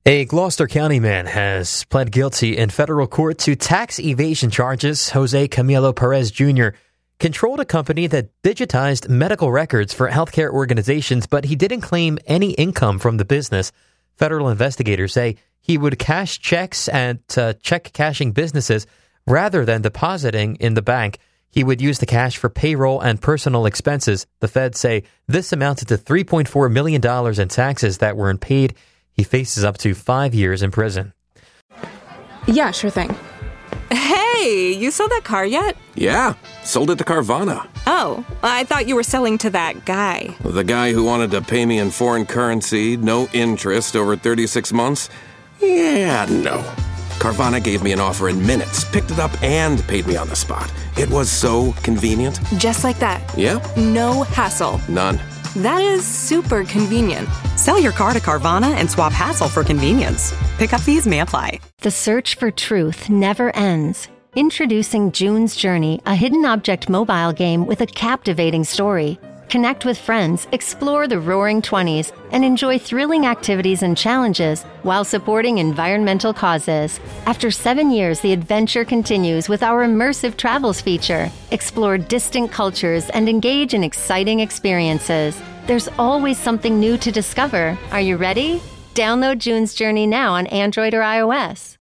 A Gloucester County man has pled guilty in federal court to tax evasion charges. Jose Camilo Perez Jr. controlled a company that digitized medical records for healthcare organizations, but he didn't claim any income from the business. Federal investigators say he would cash checks at check-cashing businesses rather than depositing in the bank. He would use the cash for payroll and personal expenses. The feds say this amounted to $3.4 million in taxes that weren't paid. He faces up to 5 years in prison. Yeah, sure thing. Hey, you sold that car yet? Yeah, sold it to Carvana. Oh, I thought you were selling to that guy. The guy who wanted to pay me in foreign currency, no interest, over 36 months? Yeah, no. Carvana gave me an offer in minutes, picked it up, and paid me on the spot. It was so convenient. Just like that. Yeah? No hassle. None. That is super convenient. Sell your car to Carvana and swap hassle for convenience. Pickup fees may apply. The search for truth never ends. Introducing June's Journey, a hidden object mobile game with a captivating story. Connect with friends, explore the Roaring '20s, and enjoy thrilling activities and challenges while supporting environmental causes. After 7 years, the adventure continues with our immersive travels feature. Explore distant cultures and engage in exciting experiences. There's always something new to discover. Are you ready? Download June's Journey now on Android or iOS.